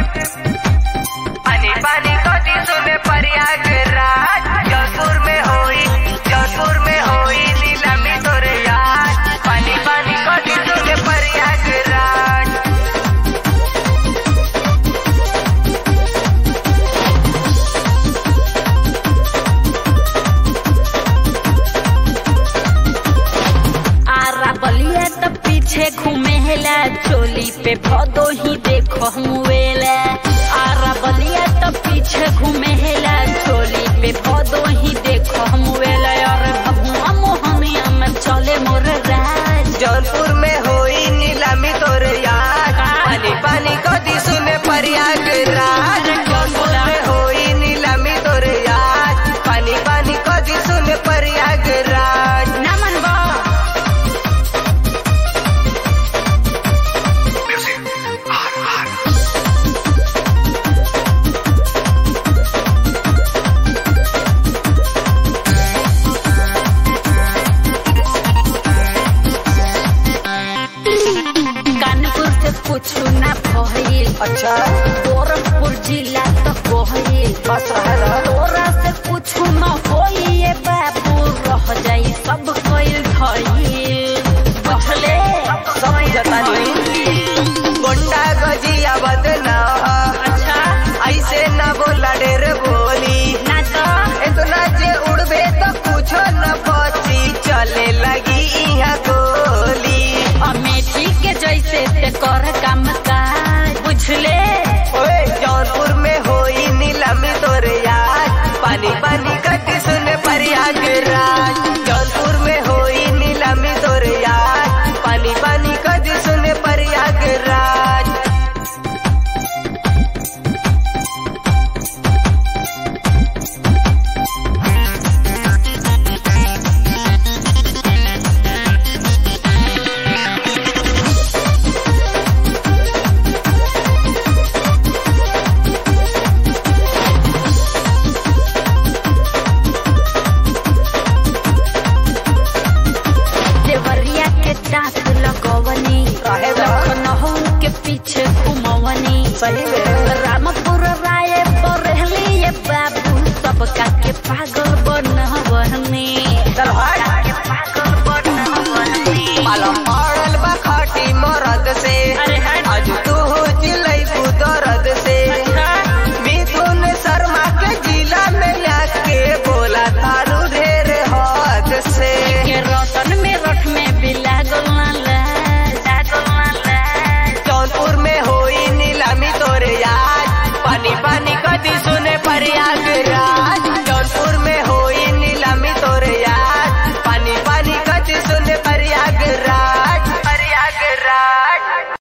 पानी पानी कदी सुने प्रयागराज जौनपुर में होई नीलामी तोरे यार। पानी पानी कदी सुने प्रयागराज। आरा बलिया त पीछे घूमेला चोली पे भदो ही देखो मुएला। आरा बलिया त पीछे घूमेला चोली पे भदो ही देखो मुएला। और भगवा मोहनिया में चले मोर राज। जौनपुर में होई नीलामी तोरे यार। पानी पानी कदी सुने प्रयागराज। जौनपुर में होई नीलामी तोरे यार। पानी पानी कदी सुने प्रयागराज। ना मनबा कानपुर से कुछ ना भइल। अच्छा गोरखपुर जिला तक गइल। बस रहला तोरा से कुछ न होई ये बाबू रह जाई सब कइल धइल। बहले सब जतानी गोंडा गजिया बदना। अच्छा ऐसे न बोला ढेर बोली। ना तो इतना जे उड़बे तो कुछ न बची। चले लगी यहाँ गोली। अमेठी के जैसे ते कर काम काज बुझले। ओए जौनपुर में होई नीलामी तोरे यार। पानी पानी कदी सुने प्रयागराज। जौनपुर में होई नीलामी तोरे यार। पानी पानी कदी सुने प्रयागराज। देवरिया के दांत लगवनी। काहे बा? लखनऊ के पीछे घुमवनी। सही में रामपुर राय बरेली ये बाबू सबका के पागल